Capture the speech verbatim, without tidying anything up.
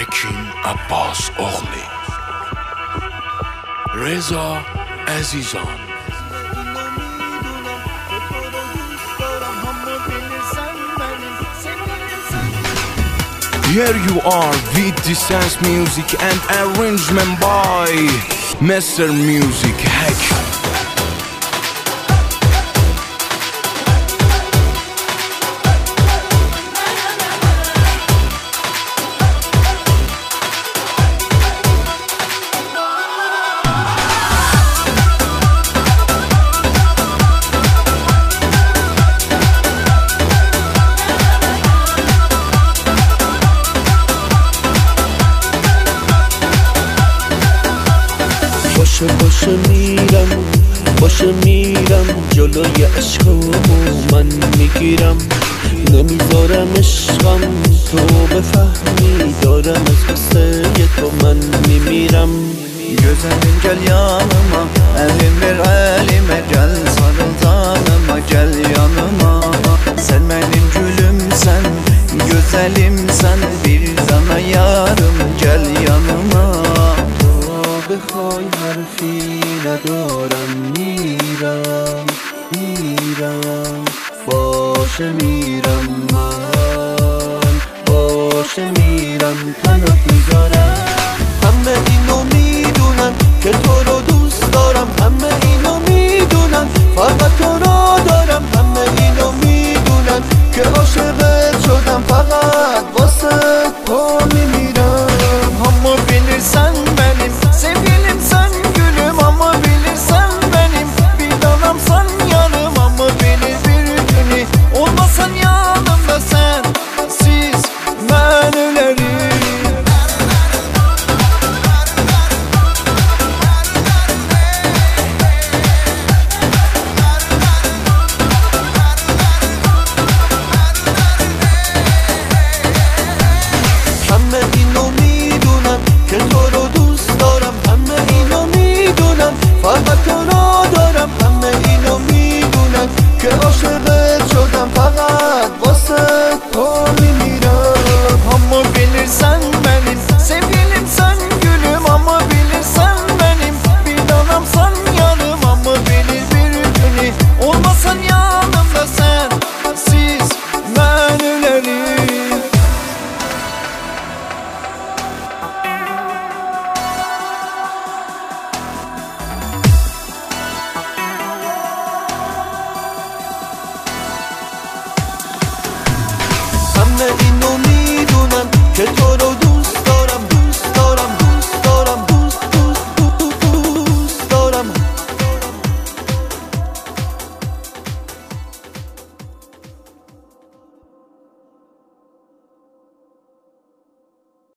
حکیم عباس اغلی، رضا عزیزان. Here you are with the sense music and arrangement by Mister Music Hakim. باشه باشه میرم باشه میرم جلوی عشقمو من میگیرم، نمیذارم عشقم تو بفهمی، دارم از قصه تو من میمیرم. Gözəlim gəl yanıma, əlim ver əlimə, gəl sarıl canıma, gəl yanıma. Sən mənim gülümsən, gözəlimsən, bir dana yarım, gəl yanıma. بخوای حرفی ندارم، میرم میرم باشه میرم من، باشه میرم تنت میذارم. همه اینو میدونن که تو رو دوست دارم، همه اینو میدونن فقط تو رو دارم، همه اینو میدونن که عاشقت شدم، فقط واسه تو میمیرم. Amma bilirsən mənim sevgilimsən gülüm, amma bilirsən benim bir danamsan yanım, amma bilir bir günü olmasan yanımda sen, siz mən ölərim. همه اینو میدونن که تو رو دوست دارم، همه اینو میدونن فقط تو رو دارم، همه اینو میدونن که عاشقت شدم، فقط واسه تو میمیرم. Amma bilirsən mənim sevgilimsən gülüm, amma bilirsən benim bir danamsan yanım, amma bilir bir günü olmasan yanımda sen, siz mən ölərim. همه اینو میدونن که تو رو